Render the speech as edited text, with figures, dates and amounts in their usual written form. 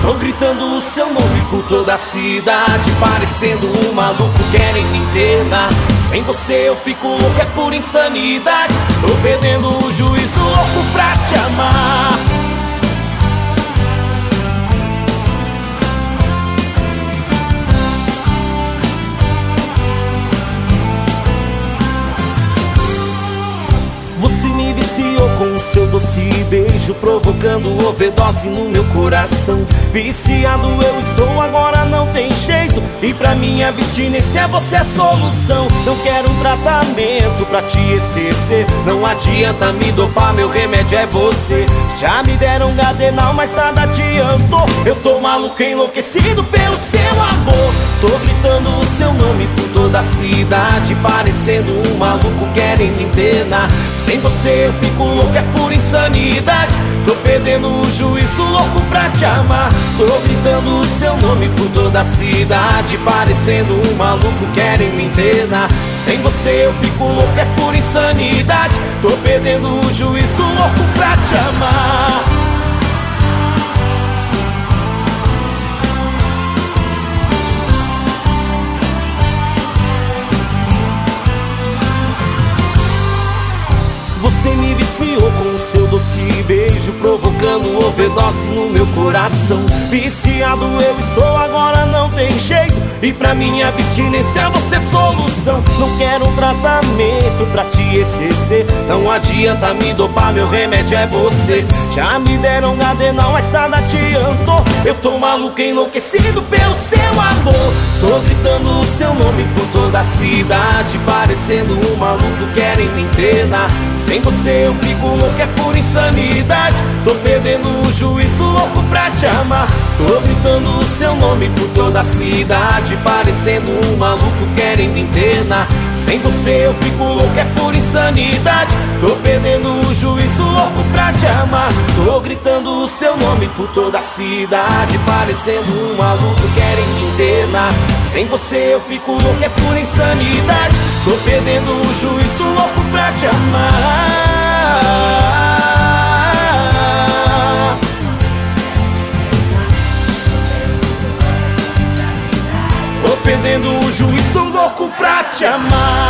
Tô gritando o seu nome por toda a cidade, parecendo um maluco, querem me internar. Sem você eu fico louco, é pura insanidade. Tô perdendo o juízo, louco pra te amar. Você me viciou com o seu doce beijo, provocando overdose no meu coração. Viciado eu estou, agora não tem jeito, e pra minha abstinência você é a solução. Eu quero um tratamento pra te esquecer, não adianta me dopar, meu remédio é você. Já me deram Gadenal, mas nada adiantou. Eu tô maluco, enlouquecido pelo seu amor. Tô gritando o seu nome por toda a cidade, parecendo um maluco, querem me internar. Sem você eu fico louco, é pura insanidade. Tô perdendo o juízo, louco pra te amar. Tô gritando o seu nome por toda a cidade, parecendo um maluco, querem me internar. Sem você eu fico louco, é pura insanidade. Tô perdendo o juízo, louco pra te amar. Você me viciou com o seu doce beijo, provocando overdose no meu coração. Viciado eu estou, agora não tem jeito, e pra minha abstinência você é solução. Não quero um tratamento pra te esquecer, não adianta me dopar, meu remédio é você. Já me deram Gadenal, mas nada adiantou. Eu tô maluco, enlouquecido pelo seu amor. Tô gritando o seu nome por toda a cidade, parecendo um maluco, querem me internar. Sem você eu fico louco, é pura insanidade. Tô perdendo o juízo, louco pra te amar. Tô gritando o seu nome por toda a cidade, parecendo um maluco, querem me internar. Sem você eu fico louco, é pura insanidade. Tô perdendo o juízo, louco pra te amar. Tô gritando o seu nome por toda a cidade, parecendo um maluco, querem me internar. Sem você eu fico louco, é pura insanidade. Tô perdendo o juízo, louco pra te amar. Tô perdendo o juízo, louco pra te amar.